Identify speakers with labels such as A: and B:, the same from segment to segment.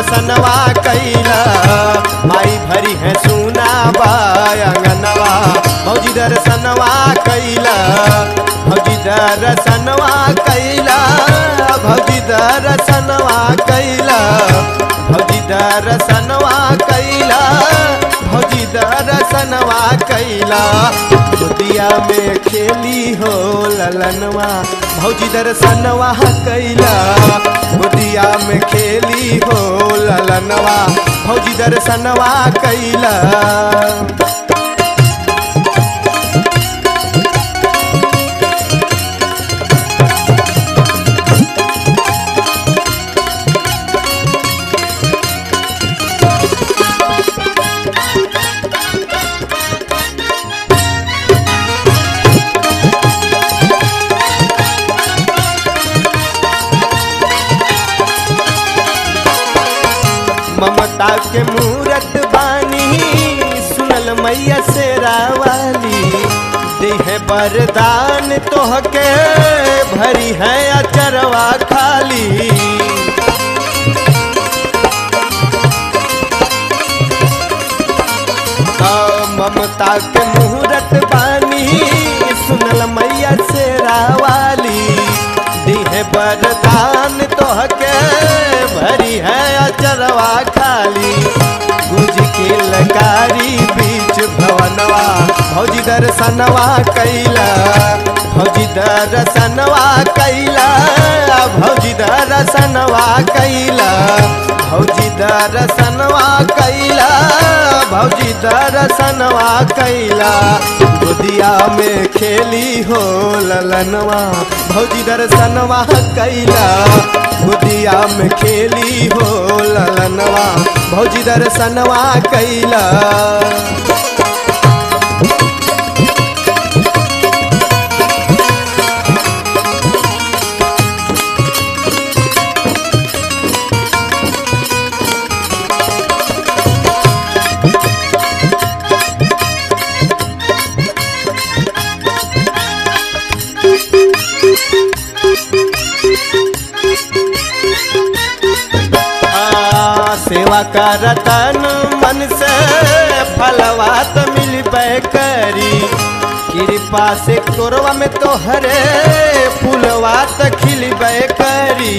A: दर्शनवा कैला माई भरी है सुना बायंगनवा भौजी दर्शनवा कैला भौजी दर्शनवा कैला भौजी दर्शनवा कैला भौजी दर्शनवा कैला भौजी दर्शनवा कैला गोदिया में खेली हो ललनवा भौजी दर्शनवा कैला गोदिया में खेली हो ललनवा भौजी दर्शनवा कैला ममता के मूरत बानी सुनल मैया से रावाली दी है वरदान तोहके भरी है अचरवा खाली ममता के मूरत बानी सुनल मैया से रावाली दी है वरदान तोहके भरी है अचरवा खाली गुज के लकारी बीच भवनवा भौजी दर्शनवा कैला भौजी दर्शनवा कैला भौजी दर्शनवा कैला भौजी दर्शनवा कैला भौजी दर्शनवा कैला गोदिया में खेली हो ललनवा भौजी दर्शनवा कैला गोदिया में खेली हो ललनवा भौजी दर्शनवा कैला सेवा करतन मन से फलवा त मिलबे करी कृपा से कोरवा में तोहरे फूलवा त खिलबे करी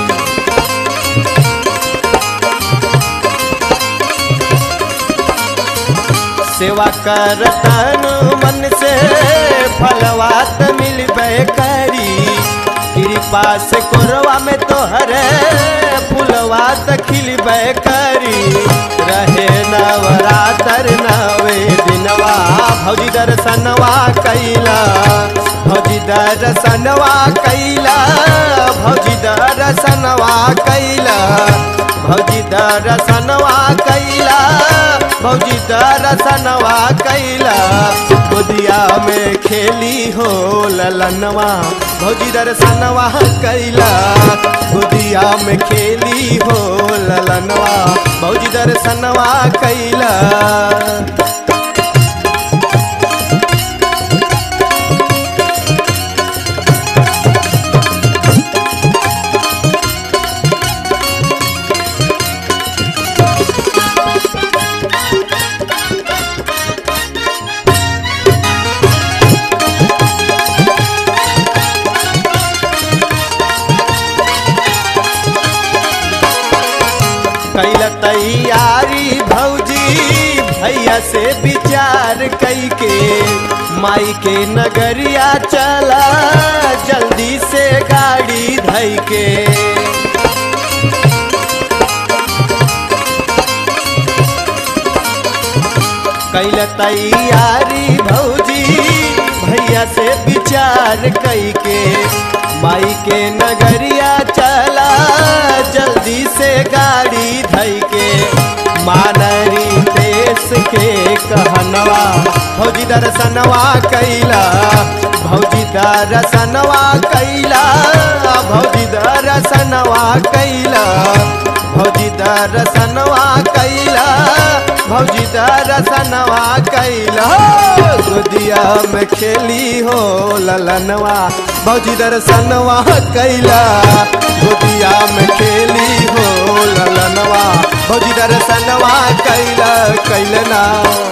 A: सेवा करतन मन से फलवा त मिलबे करी कृपा से कोरवा में तोहरे फूलवा त खिलबे करी रहे नवरात्र नवे दिनवा भौजी दर्शनवा कैला भौजी दर्शनवा कैला भौजी दर्शनवा कैला भौजी दर्शनवा कैला भौजी दर्शनवा कैला गोदिया में खेली हो ललनवा भौजी दर्शनवा कैला गोदिया में खेली हो ललनवा भौजी दर्शनवा कैला कैल तैयारी भौजी भैया से विचार कई के माई के नगरिया चला जल्दी से गाड़ी धई के कैल तैयारी भौजी भैया से विचार कई के माई के नगरिया चला जल्दी से गाड़ी धई के मानरी देश के कहनवा भौजी दर्शनवा कैला भौजी दर्शनवा कैला भौजी दर्शनवा कैला भौजी दर्शनवा कैला भौजी दर्शनवा कैला गोदिया में खेली हो ललनवा भौजी दर्शनवा कैला गोदिया में खेली हो ललनवा दर्शनवा कैल कैलना।